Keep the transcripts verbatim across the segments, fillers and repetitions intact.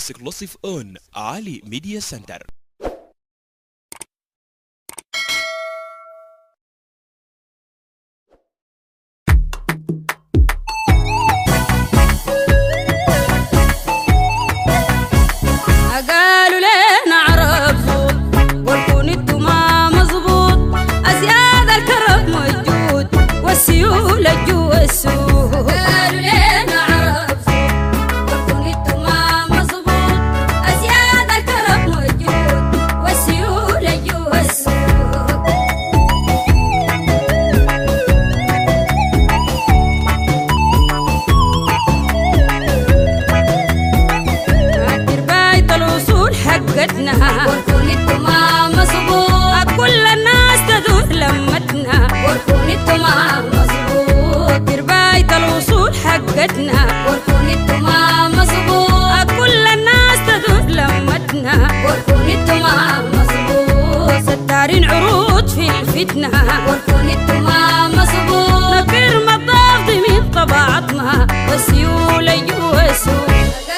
exclusive on Ali Media Center. قالوا لنا عرفوا والكون الدمى مظبوط، أزياد الكرم موجود والسيولة جوا السوق. قالوا لنا عرفوا والكون الدمى مظبوط، أزياد الكرم موجود والسيولة جوا السوق. حقتنا والكون التمام مظبوط، كل الناس تدور لمتنا والكون التمام مظبوط. ترباية الوصول حقتنا والكون التمام مظبوط، كل الناس تدور لمتنا والكون التمام مظبوط. ستارين عروض في الفتنة والكون التمام مظبوط، نكر مضاف ضمن طباعتنا والسيولة جوا السوق.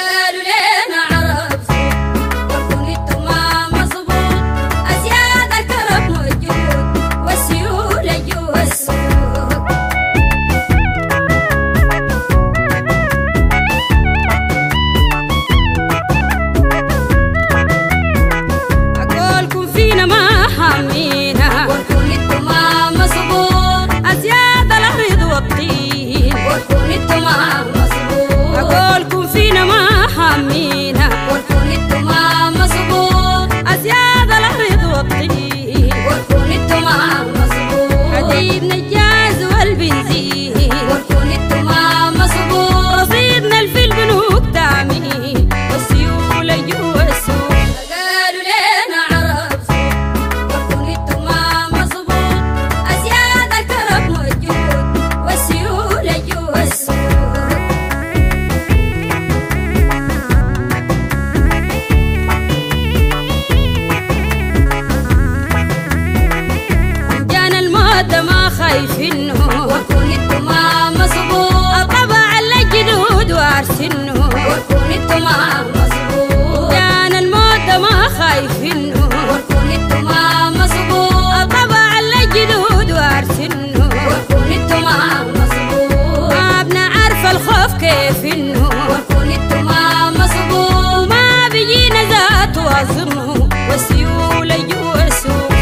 أقولكم فينا ما حامينا والكون التمام مظبوط، أزياد الأرض والطين والكون التمام مظبوط. حديد نجاز والبنزين والكون التمام مظبوط، رصيدنا في البنوك تامين والسيولة جوا السوق. قالوا لنا عرفوا والكون التمام مظبوط، أزياد الكرم موجود والسيولة جوا السوق. ما خايفينه والكون التمام مظبوط، طبع الجدود وارسنه والكون التمام مظبوط. كان الموت ما خايفينه والكون التمام مظبوط، طبع الجدود وارسنه والكون التمام مظبوط. ما بنعرف الخوف كيف انه والكون التمام مظبوط، ما بيجينا ذات واظنه والسيولة جوا السوق.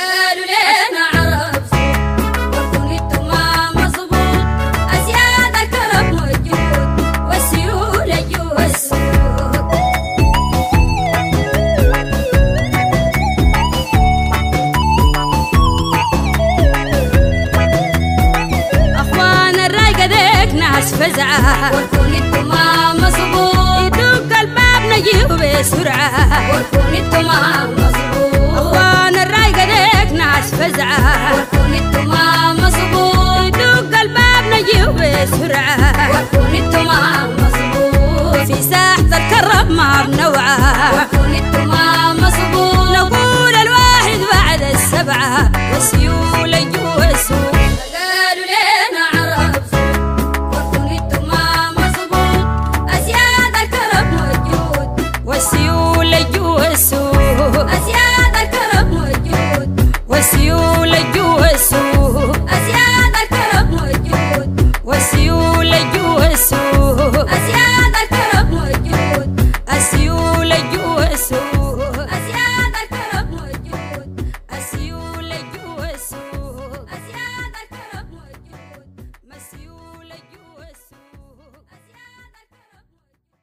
ناس فزعة والكون التمام مظبوط، يدق الباب نجيب بسرعة والكون التمام مظبوط. أخوان الرايقة ديك ناس فزعة والكون التمام مظبوط، يدق الباب نجيب بسرعة والكون التمام مظبوط. في ساحة الكرم ما بنوعة والكون التمام مظبوط، نقول الواحد بعد السبعة والسيولة جوا السوق.